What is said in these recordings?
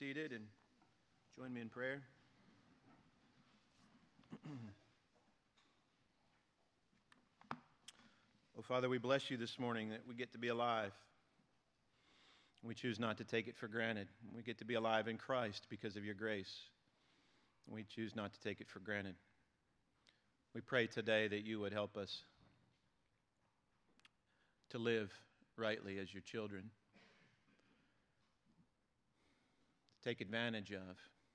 seated and join me in prayer. Oh, Father, we bless you this morning that we get to be alive. We choose not to take it for granted. We get to be alive in Christ because of your grace. We choose not to take it for granted. We pray today that you would help us to live rightly as your children, to take advantage of,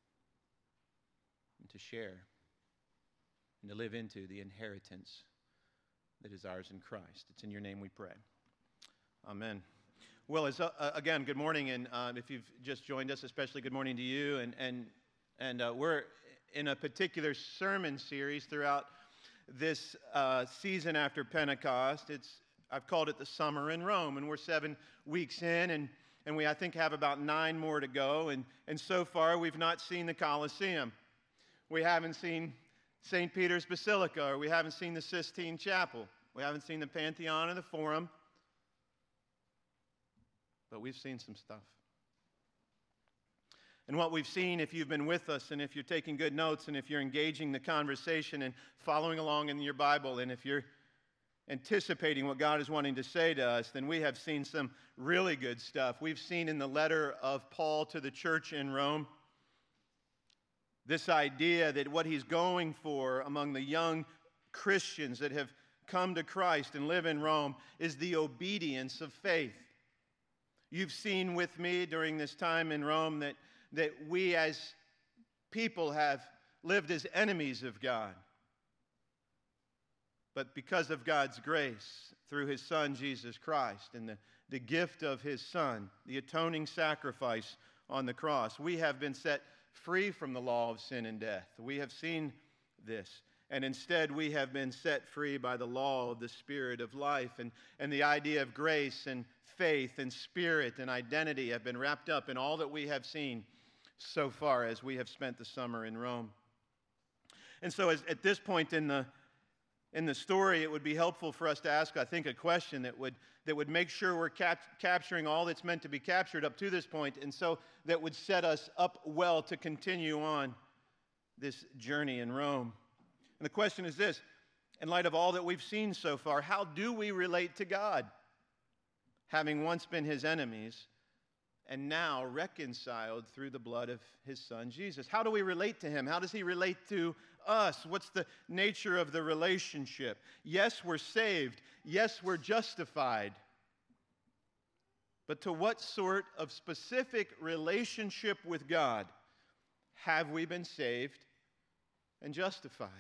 and to share, and to live into the inheritance that is ours in Christ. It's in your name we pray. Amen. Well, again, good morning, and if you've just joined us, especially good morning to you. And we're in a particular sermon series throughout this season after Pentecost. I've called it the Summer in Rome, and we're 7 weeks in, and we, I think, have about 9 more to go. And so far, we've not seen the Colosseum. We haven't seen St. Peter's Basilica, or we haven't seen the Sistine Chapel. We haven't seen the Pantheon or the Forum. But we've seen some stuff. And what we've seen, if you've been with us, and if you're taking good notes, and if you're engaging the conversation and following along in your Bible, and if you're anticipating what God is wanting to say to us, then we have seen some really good stuff. We've seen in the letter of Paul to the church in Rome this idea that what he's going for among the young Christians that have come to Christ and live in Rome is the obedience of faith. You've seen with me during this time in Rome that we as people have lived as enemies of God. But because of God's grace, through his Son, Jesus Christ, and the gift of his Son, the atoning sacrifice on the cross, we have been set free from the law of sin and death. We have seen this. And instead, we have been set free by the law of the Spirit of life. And the idea of grace and faith and spirit and identity have been wrapped up in all that we have seen so far as we have spent the summer in Rome. And so at this point in the story, it would be helpful for us to ask, I think, a question that would make sure we're capturing all that's meant to be captured up to this point, and so that would set us up well to continue on this journey in Rome. And the question is this: in light of all that we've seen so far, how do we relate to God, having once been his enemies and now reconciled through the blood of his Son, Jesus? How do we relate to him? How does he relate to us? What's the nature of the relationship? Yes, we're saved. Yes, we're justified. But to what sort of specific relationship with God have we been saved and justified?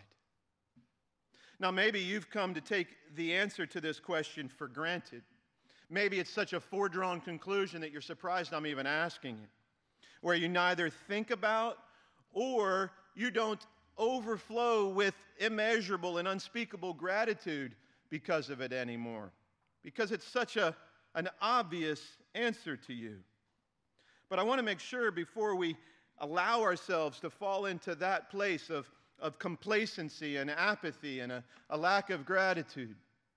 Now, maybe you've come to take the answer to this question for granted. Maybe it's such a foredrawn conclusion that you're surprised I'm even asking it, where you neither think about or you don't overflow with immeasurable and unspeakable gratitude because of it anymore, because it's such an obvious answer to you. But I want to make sure before we allow ourselves to fall into that place of complacency and apathy and a lack of gratitude,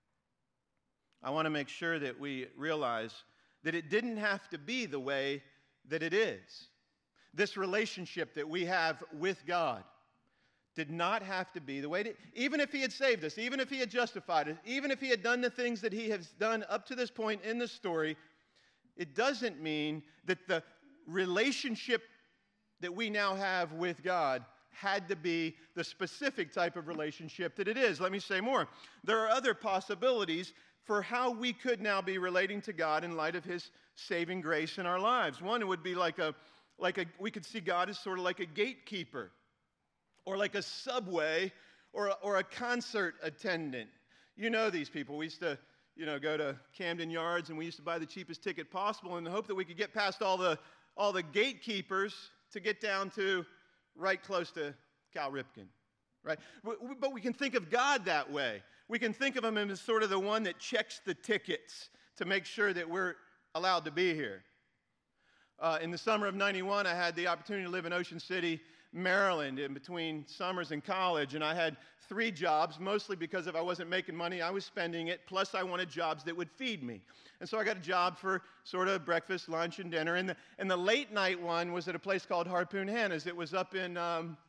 I want to make sure that we realize that it didn't have to be the way that it is. This relationship that we have with God did not have to be the way that, even if he had saved us, even if he had justified us, even if he had done the things that he has done up to this point in the story, it doesn't mean that the relationship that we now have with God had to be the specific type of relationship that it is. Let me say more. There are other possibilities for how we could now be relating to God in light of his saving grace in our lives. One would be we could see God as sort of like a gatekeeper, or like a subway, or a concert attendant. You know these people. We used to, go to Camden Yards, and we used to buy the cheapest ticket possible in the hope that we could get past all the gatekeepers to get down to right close to Cal Ripken, right? But we can think of God that way. We can think of him as sort of the one that checks the tickets to make sure that we're allowed to be here. In the summer of 91, I had the opportunity to live in Ocean City, Maryland, in between summers and college, and I had 3 jobs, mostly because if I wasn't making money, I was spending it, plus I wanted jobs that would feed me. And so I got a job for sort of breakfast, lunch, and dinner, and the late night one was at a place called Harpoon Hannah's. It was up in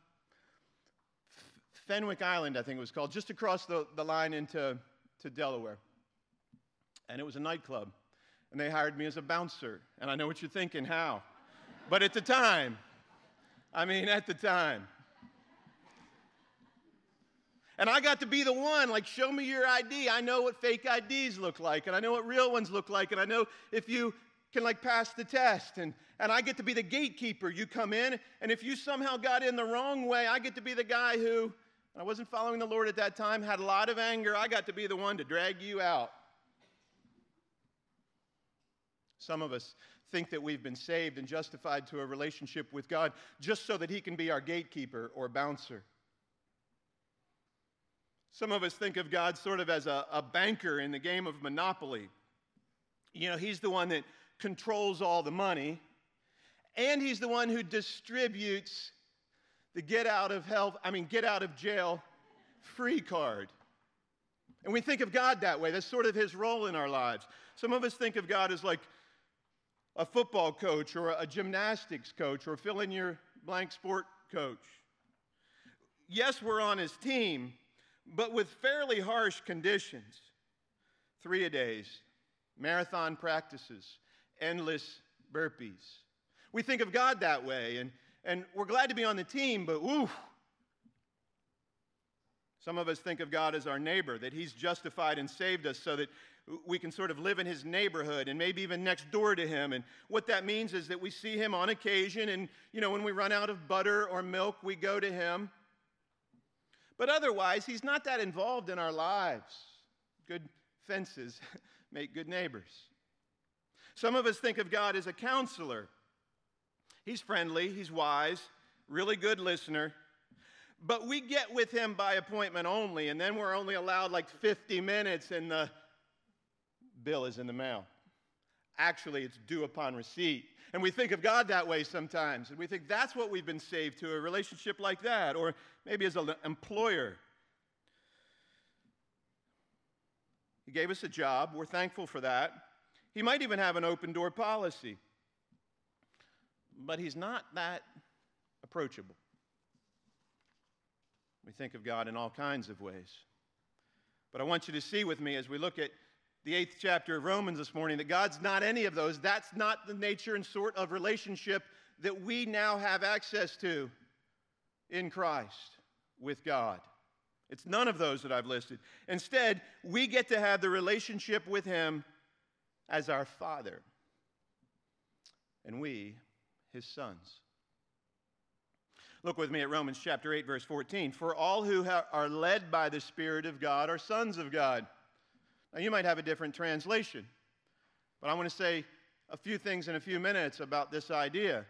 Fenwick Island, I think it was called, just across the line into Delaware. And it was a nightclub, and they hired me as a bouncer. And I know what you're thinking, how? But at the time, and I got to be the one, like, show me your ID. I know what fake IDs look like, and I know what real ones look like, and I know if you can, like, pass the test. And I get to be the gatekeeper. You come in, and if you somehow got in the wrong way, I get to be the guy who, I wasn't following the Lord at that time, had a lot of anger. I got to be the one to drag you out. Some of us think that we've been saved and justified to a relationship with God just so that He can be our gatekeeper or bouncer. Some of us think of God sort of as a banker in the game of Monopoly. You know, He's the one that controls all the money, and He's the one who distributes the get out of jail free card. And we think of God that way. That's sort of His role in our lives. Some of us think of God as like a football coach or a gymnastics coach or fill in your blank sport coach. Yes, we're on His team, but with fairly harsh conditions. 3-a-days, marathon practices, endless burpees. We think of God that way, and we're glad to be on the team, but ooh. Some of us think of God as our neighbor, that He's justified and saved us so that we can sort of live in His neighborhood and maybe even next door to Him. And what that means is that we see Him on occasion, and, you know, when we run out of butter or milk, we go to Him. But otherwise, He's not that involved in our lives. Good fences make good neighbors. Some of us think of God as a counselor. He's friendly, He's wise, really good listener. But we get with Him by appointment only, and then we're only allowed like 50 minutes, and the bill is in the mail. Actually, it's due upon receipt. And we think of God that way sometimes, and we think that's what we've been saved to, a relationship like that, or maybe as an employer. He gave us a job. We're thankful for that. He might even have an open door policy. But He's not that approachable. We think of God in all kinds of ways. But I want you to see with me as we look at the 8th chapter of Romans this morning that God's not any of those. That's not the nature and sort of relationship that we now have access to in Christ with God. It's none of those that I've listed. Instead, we get to have the relationship with Him as our Father, and we, His sons. Look with me at Romans chapter 8, verse 14. For all who are led by the Spirit of God are sons of God. Now, you might have a different translation, but I want to say a few things in a few minutes about this idea.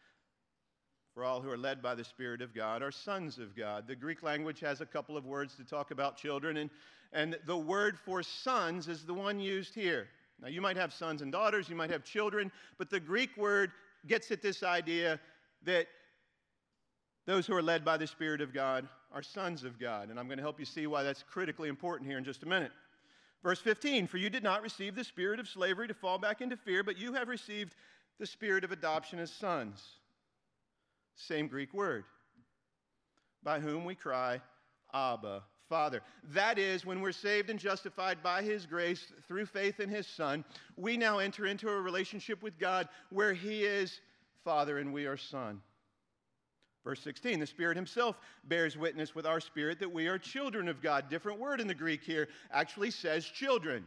For all who are led by the Spirit of God are sons of God. The Greek language has a couple of words to talk about children, and the word for sons is the one used here. Now, you might have sons and daughters, you might have children, but the Greek word gets at this idea that those who are led by the Spirit of God are sons of God. And I'm going to help you see why that's critically important here in just a minute. Verse 15, for you did not receive the spirit of slavery to fall back into fear, but you have received the spirit of adoption as sons. Same Greek word. By whom we cry, Abba, Father. That is, when we're saved and justified by His grace through faith in His Son, we now enter into a relationship with God where He is Father and we are Son. Verse 16, the Spirit Himself bears witness with our spirit that we are children of God. Different word in the Greek here, actually says children.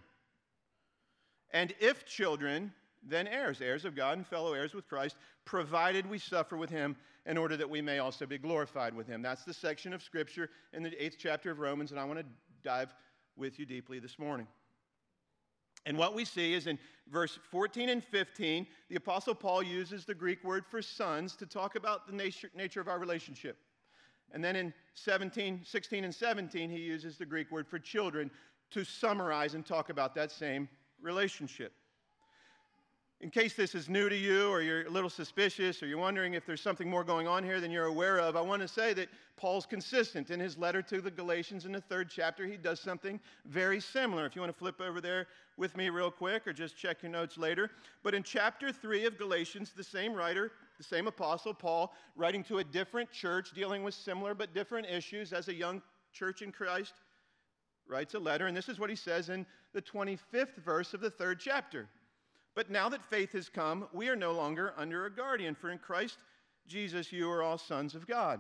And if children, then heirs, heirs of God and fellow heirs with Christ, provided we suffer with Him in order that we may also be glorified with Him. That's the section of Scripture in the 8th chapter of Romans, and I want to dive with you deeply this morning. And what we see is in verse 14 and 15, the Apostle Paul uses the Greek word for sons to talk about the nature of our relationship. And then in 16 and 17, he uses the Greek word for children to summarize and talk about that same relationship. In case this is new to you, or you're a little suspicious, or you're wondering if there's something more going on here than you're aware of, I want to say that Paul's consistent. In his letter to the Galatians in the 3rd chapter, he does something very similar. If you want to flip over there with me real quick, or just check your notes later. But in chapter 3 of Galatians, the same writer, the same apostle, Paul, writing to a different church, dealing with similar but different issues as a young church in Christ, writes a letter, and this is what he says in the 25th verse of the 3rd chapter. But now that faith has come, we are no longer under a guardian, for in Christ Jesus you are all sons of God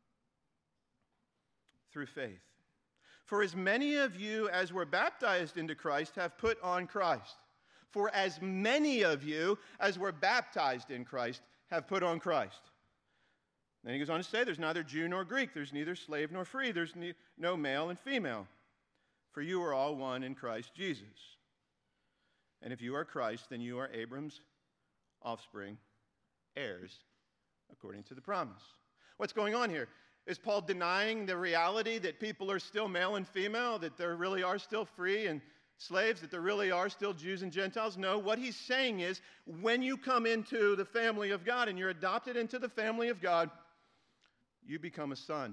through faith. For as many of you as were baptized into Christ have put on Christ. For as many of you as were baptized in Christ have put on Christ. Then he goes on to say, there's neither Jew nor Greek, there's neither slave nor free, there's no male and female, for you are all one in Christ Jesus. And if you are Christ, then you are Abram's offspring, heirs, according to the promise. What's going on here? Is Paul denying the reality that people are still male and female, that there really are still free and slaves, that there really are still Jews and Gentiles? No, what he's saying is, when you come into the family of God and you're adopted into the family of God, you become a son.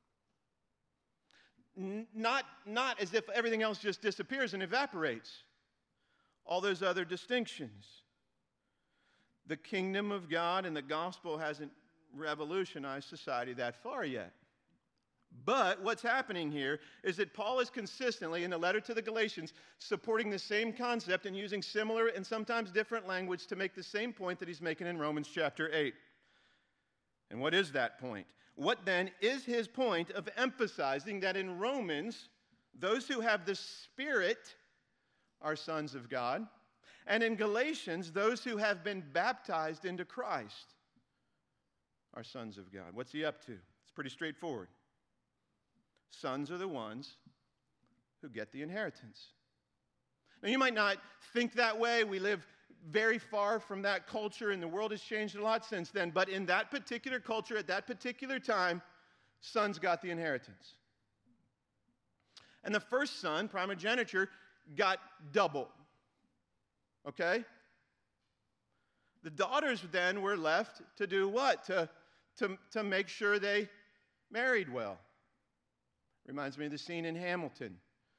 Not as if everything else just disappears and evaporates. All those other distinctions. The kingdom of God and the gospel hasn't revolutionized society that far yet. But what's happening here is that Paul is consistently, in the letter to the Galatians, supporting the same concept and using similar and sometimes different language to make the same point that he's making in Romans chapter 8. And what is that point? What then is his point of emphasizing that in Romans, those who have the Spirit are sons of God, and in Galatians, those who have been baptized into Christ are sons of God? What's he up to? It's pretty straightforward. Sons are the ones who get the inheritance. Now, you might not think that way. We live very far from that culture, and the world has changed a lot since then. But in that particular culture, at that particular time, sons got the inheritance. And the first son, primogeniture, got double. Okay? The daughters then were left to do what? To make sure they married well. Reminds me of the scene in Hamilton.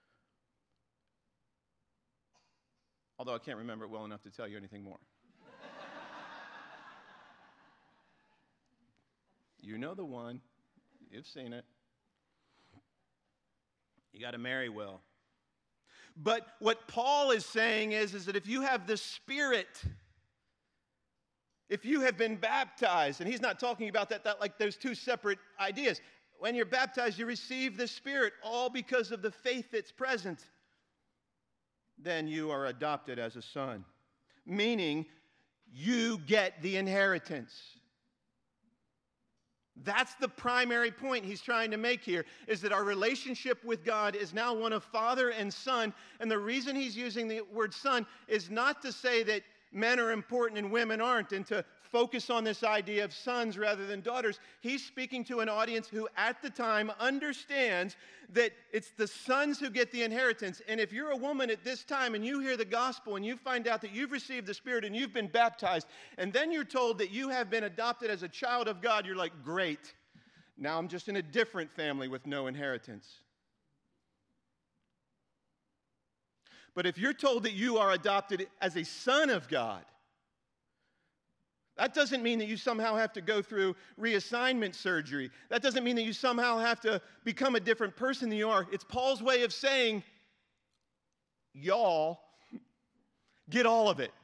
Although I can't remember it well enough to tell you anything more. You know the one. You've seen it. You got to marry well. But what Paul is saying is that if you have the Spirit, if you have been baptized, and he's not talking about that like those two separate ideas. When you're baptized, you receive the Spirit, all because of the faith that's present. Then you are adopted as a son, meaning you get the inheritance. That's the primary point he's trying to make here, is that our relationship with God is now one of father and son. And the reason he's using the word son is not to say that men are important and women aren't, and to focus on this idea of sons rather than daughters. He's speaking to an audience who at the time understands that it's the sons who get the inheritance. And if you're a woman at this time and you hear the gospel and you find out that you've received the Spirit and you've been baptized, and then you're told that you have been adopted as a child of God, you're like, great. Now I'm just in a different family with no inheritance. But if you're told that you are adopted as a son of God, that doesn't mean that you somehow have to go through reassignment surgery. That doesn't mean that you somehow have to become a different person than you are. It's Paul's way of saying, y'all get all of it.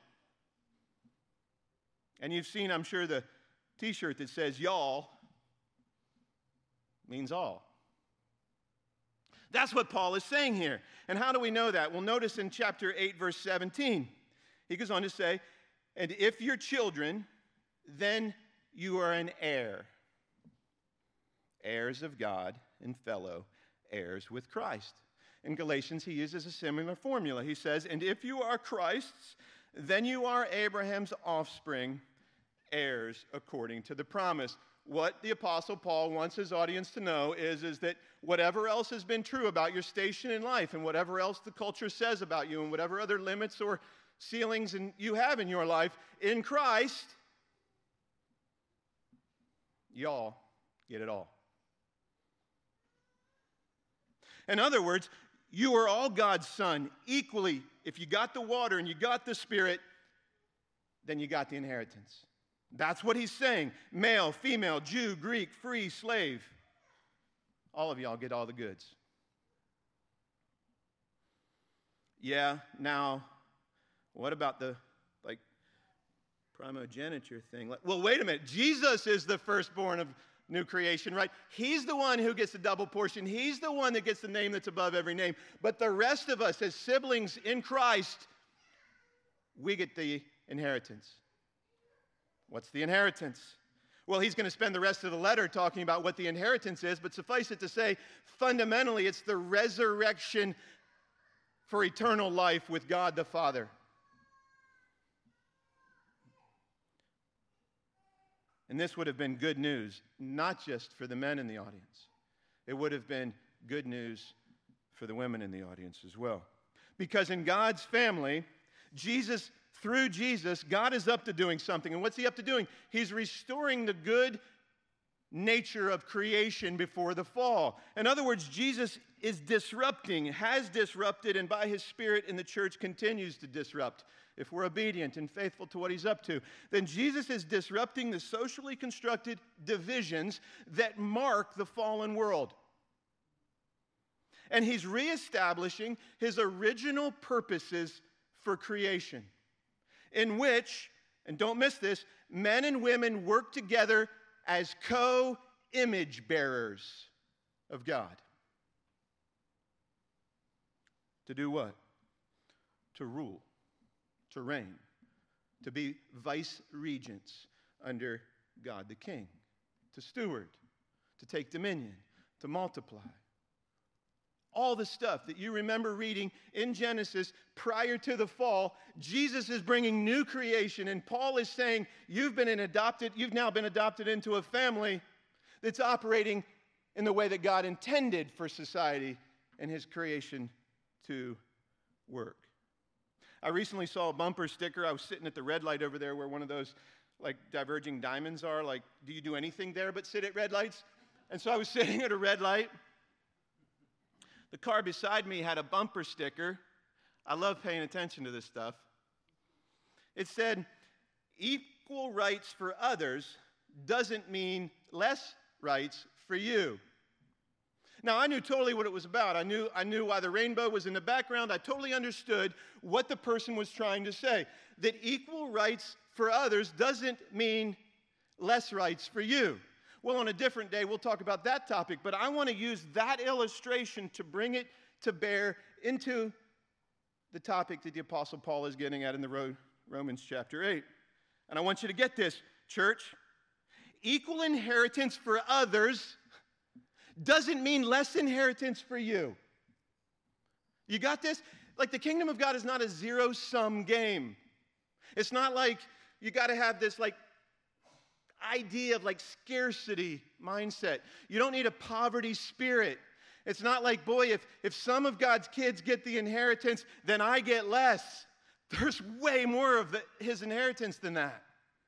And you've seen, I'm sure, the t-shirt that says y'all means all. That's what Paul is saying here. And how do we know that? Well, notice in chapter 8, verse 17, he goes on to say, and if you're children, then you are an heir, heirs of God and fellow heirs with Christ. In Galatians, he uses a similar formula. He says, and if you are Christ's, then you are Abraham's offspring, heirs according to the promise. What the Apostle Paul wants his audience to know is that whatever else has been true about your station in life, and whatever else the culture says about you, and whatever other limits or ceilings you have in your life, in Christ, y'all get it all. In other words, you are all God's son equally. If you got the water and you got the Spirit, then you got the inheritance. That's what he's saying. Male, female, Jew, Greek, free, slave. All of y'all get all the goods. Yeah, now, what about the, primogeniture thing? Well, wait a minute. Jesus is the firstborn of new creation, right? He's the one who gets the double portion. He's the one that gets the name that's above every name. But the rest of us, as siblings in Christ, we get the inheritance. What's the inheritance? Well, he's going to spend the rest of the letter talking about what the inheritance is, but suffice it to say, fundamentally, it's the resurrection for eternal life with God the Father. And this would have been good news, not just for the men in the audience. It would have been good news for the women in the audience as well. Because in God's family, through Jesus, God is up to doing something. And what's he up to doing? He's restoring the good nature of creation before the fall. In other words, Jesus is disrupting, has disrupted, and by his Spirit in the church continues to disrupt. If we're obedient and faithful to what he's up to, then Jesus is disrupting the socially constructed divisions that mark the fallen world. And he's reestablishing his original purposes for creation, in which, and don't miss this, men and women work together as co-image bearers of God. To do what? To rule, to reign, to be vice regents under God the King, to steward, to take dominion, to multiply. All the stuff that you remember reading in Genesis prior to the fall, Jesus is bringing new creation, and Paul is saying you've now been adopted into a family that's operating in the way that God intended for society and his creation to work. I recently saw a bumper sticker. I was sitting at the red light over there where one of those diverging diamonds are, do you do anything there but sit at red lights? And so I was sitting at a red light. The car beside me had a bumper sticker. I love paying attention to this stuff. It said, equal rights for others doesn't mean less rights for you. Now, I knew totally what it was about. I knew why the rainbow was in the background. I totally understood what the person was trying to say. That equal rights for others doesn't mean less rights for you. Well, on a different day, we'll talk about that topic, but I want to use that illustration to bring it to bear into the topic that the Apostle Paul is getting at in the Romans chapter 8. And I want you to get this, church. Equal inheritance for others doesn't mean less inheritance for you. You got this? The kingdom of God is not a zero-sum game. It's not like you got to have this idea of scarcity mindset. You don't need a poverty spirit. It's not like, boy, if some of God's kids get the inheritance, then I get less. There's way more of his inheritance than that.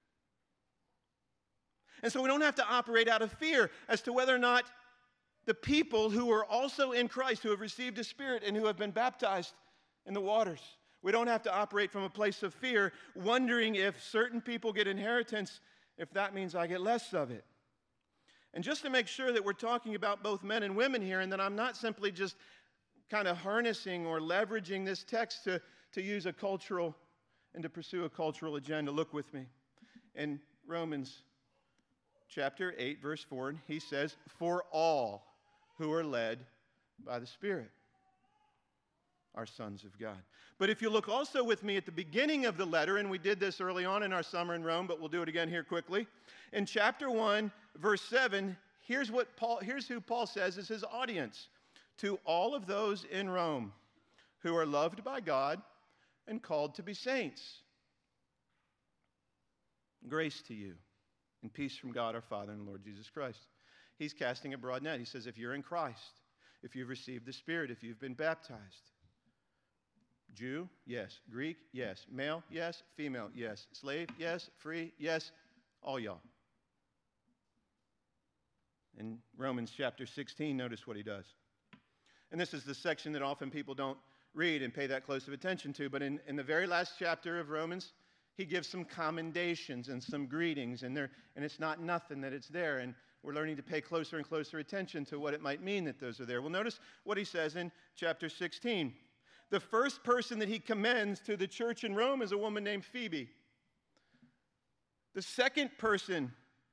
And so we don't have to operate out of fear as to whether or not the people who are also in Christ, who have received a Spirit and who have been baptized in the waters. We don't have to operate from a place of fear, wondering if certain people get inheritance, if that means I get less of it. And just to make sure that we're talking about both men and women here, and that I'm not simply just kind of harnessing or leveraging this text to use a cultural and to pursue a cultural agenda, look with me. In Romans chapter 8, verse 4, he says, for all who are led by the Spirit are sons of God. But if you look also with me at the beginning of the letter, and we did this early on in our summer in Rome, but we'll do it again here quickly. In chapter 1, verse 7, here's who Paul says is his audience. To all of those in Rome who are loved by God and called to be saints. Grace to you and peace from God our Father and Lord Jesus Christ. He's casting a broad net. He says, if you're in Christ, if you've received the Spirit, if you've been baptized, Jew, yes. Greek, yes. Male, yes. Female, yes. Slave, yes. Free, yes. All y'all. In Romans chapter 16, notice what he does. And this is the section that often people don't read and pay that close of attention to. But in the very last chapter of Romans, he gives some commendations and some greetings. And it's not nothing that it's there. And we're learning to pay closer and closer attention to what it might mean that those are there. Well, notice what he says in chapter 16. The first person that he commends to the church in Rome is a woman named Phoebe. The second person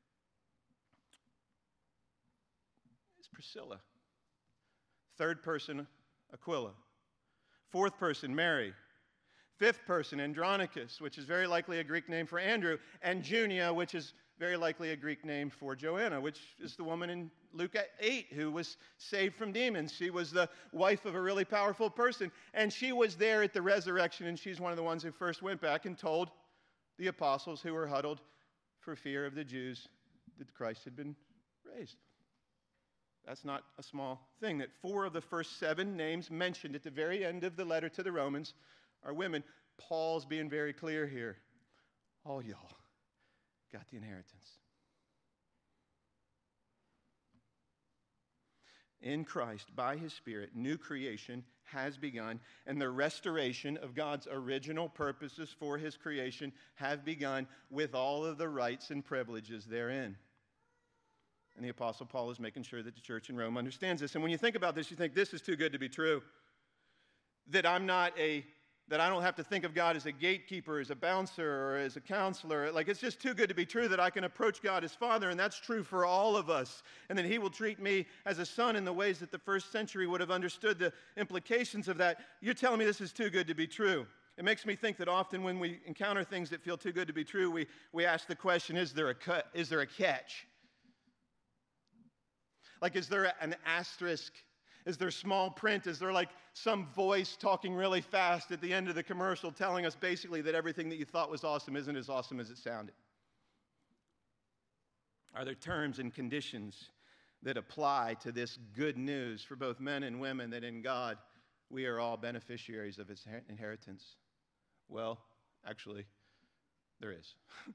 is Priscilla. Third person, Aquila. Fourth person, Mary. Fifth person, Andronicus, which is very likely a Greek name for Andrew. And Junia, which is very likely a Greek name for Joanna, which is the woman in Luke 8 who was saved from demons. She was the wife of a really powerful person. And she was there at the resurrection, and she's one of the ones who first went back and told the apostles who were huddled for fear of the Jews that Christ had been raised. That's not a small thing, that 4 of the first 7 names mentioned at the very end of the letter to the Romans are women. Paul's being very clear here. All y'all got the inheritance. In Christ, by his Spirit, new creation has begun, and the restoration of God's original purposes for his creation have begun with all of the rights and privileges therein. And the Apostle Paul is making sure that the church in Rome understands this. And when you think about this, you think, this is too good to be true. That I don't have to think of God as a gatekeeper, as a bouncer, or as a counselor. Like, it's just too good to be true that I can approach God as Father, and that's true for all of us. And that he will treat me as a son in the ways that the first century would have understood the implications of that. You're telling me this is too good to be true. It makes me think that often when we encounter things that feel too good to be true, we ask the question, is there a catch? Like, is there an asterisk? Is there small print? Is there like some voice talking really fast at the end of the commercial telling us basically that everything that you thought was awesome isn't as awesome as it sounded? Are there terms and conditions that apply to this good news for both men and women that in God we are all beneficiaries of his inheritance? Well, actually, there is.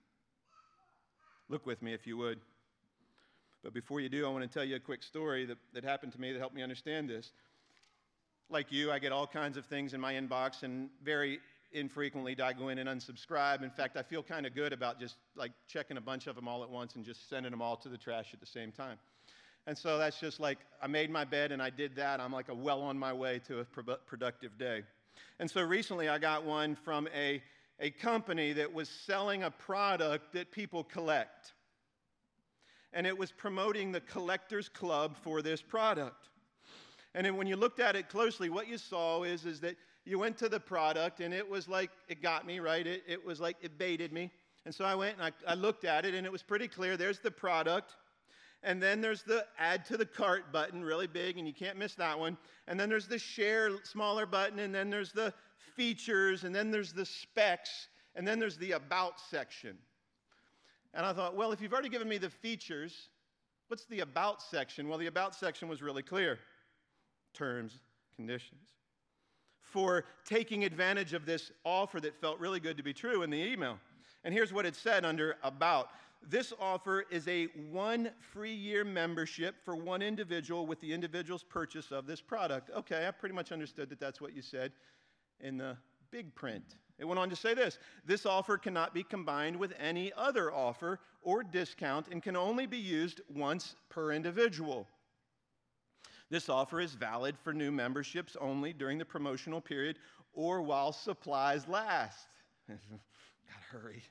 Look with me if you would. But before you do, I want to tell you a quick story that happened to me that helped me understand this. Like you, I get all kinds of things in my inbox, and very infrequently I go in and unsubscribe. In fact, I feel kind of good about just like checking a bunch of them all at once and just sending them all to the trash at the same time. And so that's just like, I made my bed and I did that. I'm like well on my way to a productive day. And so recently I got one from a company that was selling a product that people collect. And it was promoting the collector's club for this product. And then when you looked at it closely, what you saw is that you went to the product, and it was like, it got me, right? It was like, it baited me. And so I went and I looked at it, and it was pretty clear. There's the product. And then there's the add to the cart button, really big, and you can't miss that one. And then there's the share, smaller button, and then there's the features, and then there's the specs, and then there's the about section. And I thought, well, if you've already given me the features, what's the about section? Well, the about section was really clear. Terms, conditions. For taking advantage of this offer that felt really good to be true in the email. And here's what it said under about. This offer is a 1 free year membership for one individual with the individual's purchase of this product. Okay, I pretty much understood that that's what you said in the big print. It went on to say this: this offer cannot be combined with any other offer or discount and can only be used once per individual. This offer is valid for new memberships only during the promotional period or while supplies last. Gotta hurry.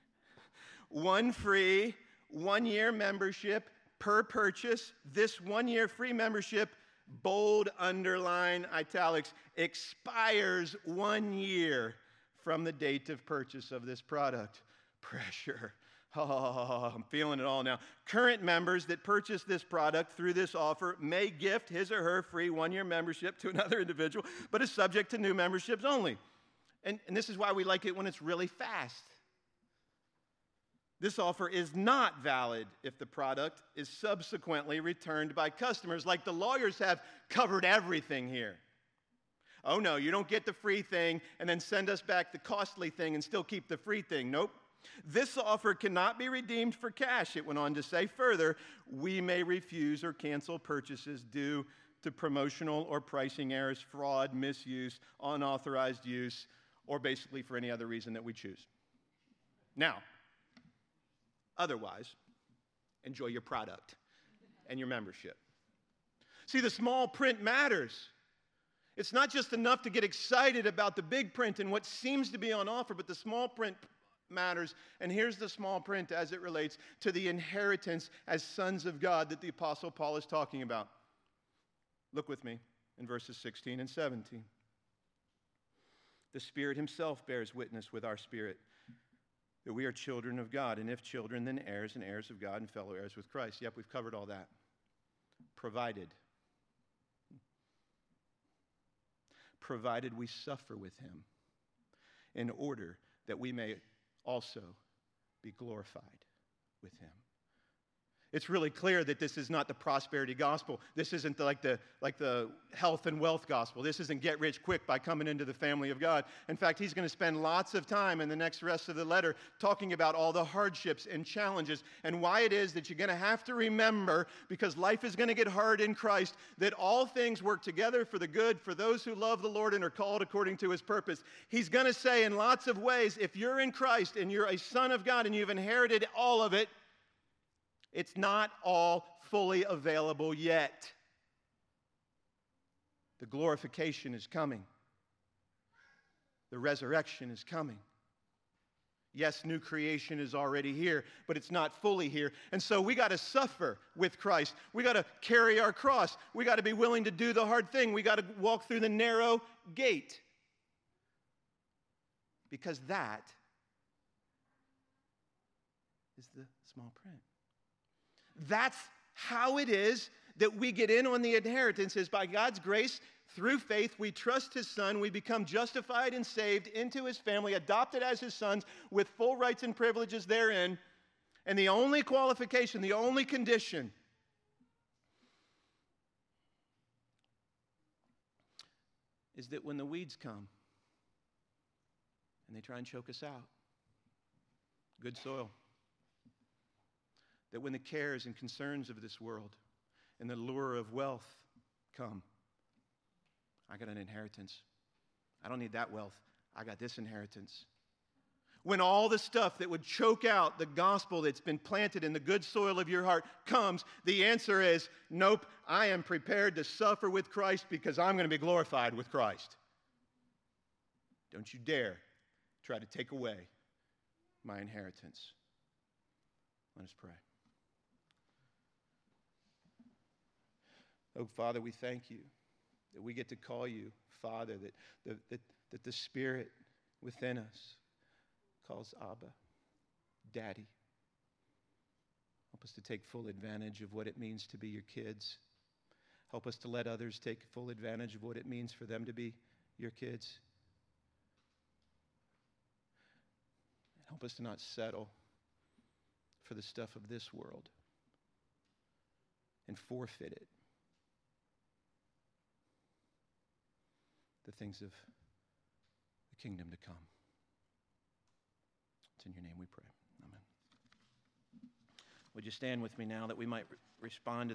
1 free, 1 year membership per purchase. This 1 year free membership, bold, underline, italics, expires 1 year from the date of purchase of this product. Pressure. Oh, I'm feeling it all now. Current members that purchase this product through this offer may gift his or her free 1 year membership to another individual, but is subject to new memberships only. And this is why we like it when it's really fast. This offer is not valid if the product is subsequently returned by customers. Like, the lawyers have covered everything here. Oh no, you don't get the free thing and then send us back the costly thing and still keep the free thing. Nope. This offer cannot be redeemed for cash, it went on to say further. We may refuse or cancel purchases due to promotional or pricing errors, fraud, misuse, unauthorized use, or basically for any other reason that we choose. Now, otherwise, enjoy your product and your membership. See, the small print matters. It's not just enough to get excited about the big print and what seems to be on offer, but the small print matters. And here's the small print as it relates to the inheritance as sons of God that the Apostle Paul is talking about. Look with me in verses 16 and 17. The Spirit himself bears witness with our spirit that we are children of God, and if children, then heirs, and heirs of God, and fellow heirs with Christ. Yep, we've covered all that. Provided we suffer with him, in order that we may also be glorified with him. It's really clear that this is not the prosperity gospel. This isn't like the health and wealth gospel. This isn't get rich quick by coming into the family of God. In fact, he's going to spend lots of time in the next rest of the letter talking about all the hardships and challenges and why it is that you're going to have to remember, because life is going to get hard in Christ, that all things work together for the good for those who love the Lord and are called according to his purpose. He's going to say in lots of ways, if you're in Christ and you're a son of God and you've inherited all of it, it's not all fully available yet. The glorification is coming. The resurrection is coming. Yes, new creation is already here, but it's not fully here. And so we got to suffer with Christ. We got to carry our cross. We got to be willing to do the hard thing. We got to walk through the narrow gate. Because that is the small print. That's how it is that we get in on the inheritance, is by God's grace, through faith, we trust his Son, we become justified and saved into his family, adopted as his sons with full rights and privileges therein. And the only qualification, the only condition is that when the weeds come and they try and choke us out, good soil. That when the cares and concerns of this world and the lure of wealth come, I got an inheritance. I don't need that wealth. I got this inheritance. When all the stuff that would choke out the gospel that's been planted in the good soil of your heart comes, the answer is, nope, I am prepared to suffer with Christ because I'm going to be glorified with Christ. Don't you dare try to take away my inheritance. Let us pray. Oh, Father, we thank you that we get to call you Father, that the Spirit within us calls Abba, Daddy. Help us to take full advantage of what it means to be your kids. Help us to let others take full advantage of what it means for them to be your kids. Help us to not settle for the stuff of this world and forfeit it. The things of the kingdom to come. It's in your name we pray. Amen. Would you stand with me now that we might respond to